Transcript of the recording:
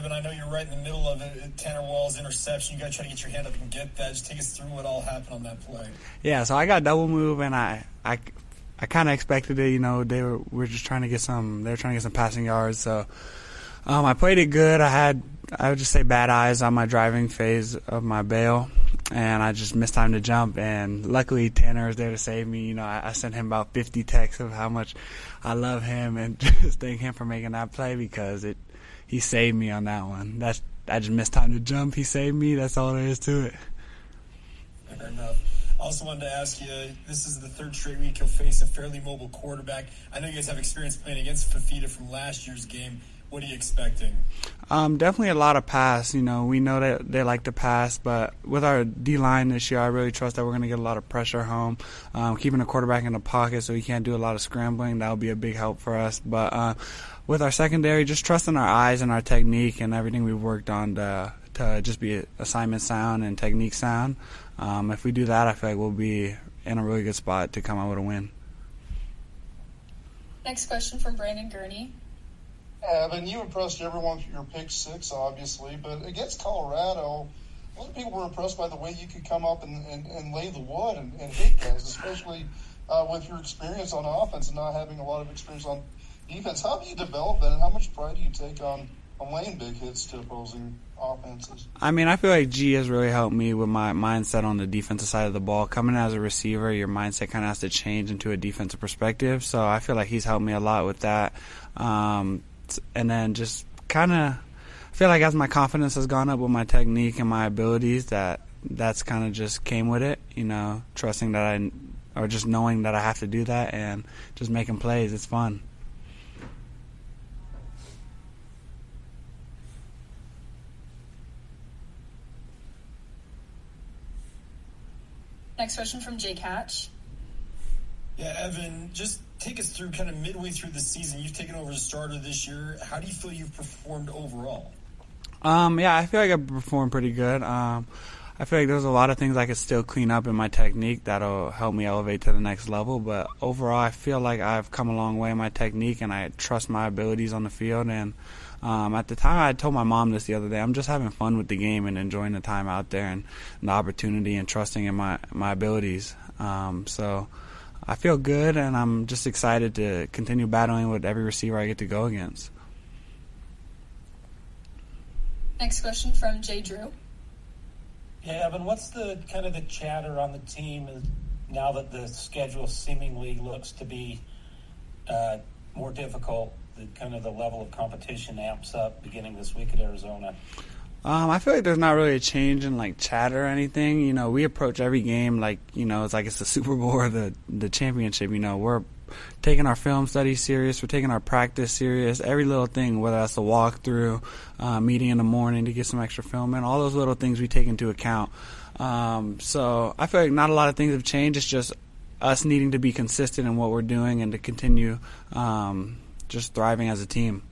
Evan, I know you're right in the middle of it. Tanner Wall's interception. You got to try to get your hand up and get that. Just take us through what all happened on that play. Yeah, so I got double move, and I kind of expected it. You know, we were just trying to get some. They were trying to get some passing yards. So I played it good. I would just say bad eyes on my driving phase of my bail, and I just missed time to jump. And luckily, Tanner was there to save me. You know, I sent him about 50 texts of how much I love him and just thank him for making that play because he saved me on that one. I just missed time to jump. He saved me. That's all there is to it. Fair enough. I also wanted to ask you, this is the third straight week you'll face a fairly mobile quarterback. I know you guys have experience playing against Fafita from last year's game. What are you expecting? Definitely a lot of pass. You know, we know that they like to pass, but with our D-line this year, I really trust that we're going to get a lot of pressure home. Keeping the quarterback in the pocket so he can't do a lot of scrambling, that will be a big help for us. But with our secondary, just trusting our eyes and our technique and everything we've worked on to just be assignment sound and technique sound. If we do that, I feel like we'll be in a really good spot to come out with a win. Next question from Brandon Gurney. Evan, you impressed everyone with your pick six, obviously, but against Colorado, a lot of people were impressed by the way you could come up and lay the wood and hit guys, especially with your experience on offense and not having a lot of experience on defense. How do you develop that, and how much pride do you take on laying big hits to opposing offenses? I mean, I feel like G has really helped me with my mindset on the defensive side of the ball. Coming as a receiver, your mindset kind of has to change into a defensive perspective, so I feel like he's helped me a lot with that. And then just kind of I feel like as my confidence has gone up with my technique and my abilities, that's kind of just came with it, you know, trusting that or just knowing that I have to do that and just making plays. It's fun. Next question from Jake Hatch. Yeah, Evan, just take us through kind of midway through the season. You've taken over as starter this year. How do you feel you've performed overall? Yeah, I feel like I performed pretty good. I feel like there's a lot of things I could still clean up in my technique that'll help me elevate to the next level. But overall, I feel like I've come a long way in my technique, and I trust my abilities on the field. And at the time, I told my mom this the other day, I'm just having fun with the game and enjoying the time out there and the opportunity and trusting in my abilities. So I feel good, and I'm just excited to continue battling with every receiver I get to go against. Next question from Jay Drew. Yeah, Evan, what's the kind of the chatter on the team now that the schedule seemingly looks to be more difficult? The kind of the level of competition amps up beginning this week at Arizona. I feel like there's not really a change in like chatter or anything. You know, we approach every game like, you know, it's like it's the Super Bowl or the championship. You know, we're taking our film study serious. We're taking our practice serious. Every little thing, whether that's a walkthrough, meeting in the morning to get some extra film in, all those little things we take into account. So I feel like not a lot of things have changed. It's just us needing to be consistent in what we're doing and to continue just thriving as a team.